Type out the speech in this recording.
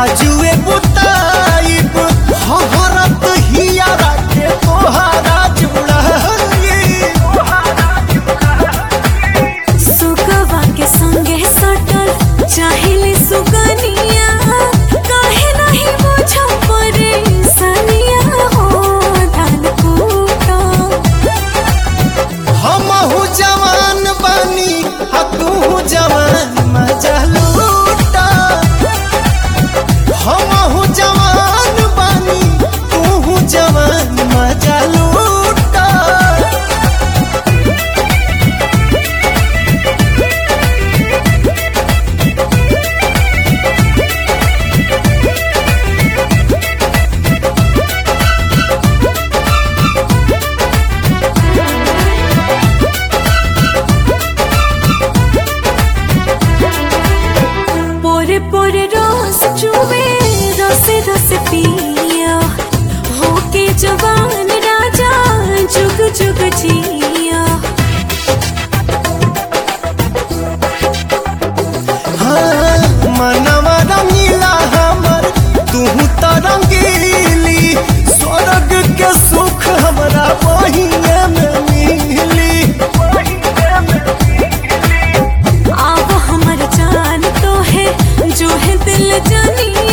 आजुए बुताइब हरत हियारा के तोहरा जुड़ाई। सुगवा के संगे सटल चाहिले सुगनिया, काहे नहीं बुझो परेशानिया हो धान कूटो। हमहू जवान बानी आ तू जवान मजा लूटा। हमहू जवान बानी तू जवान मजा लूटा। पोरे पोरे रस चुवे रसे रसे पिया, होके जवान राजा जुग जुग जिया। हाँ, मनवा रंगीला हमर तू तो रंगीली। स्वर्ग के सुख हमरा बहिए में मिली। आव हमर जान तो है जो है दिल जानी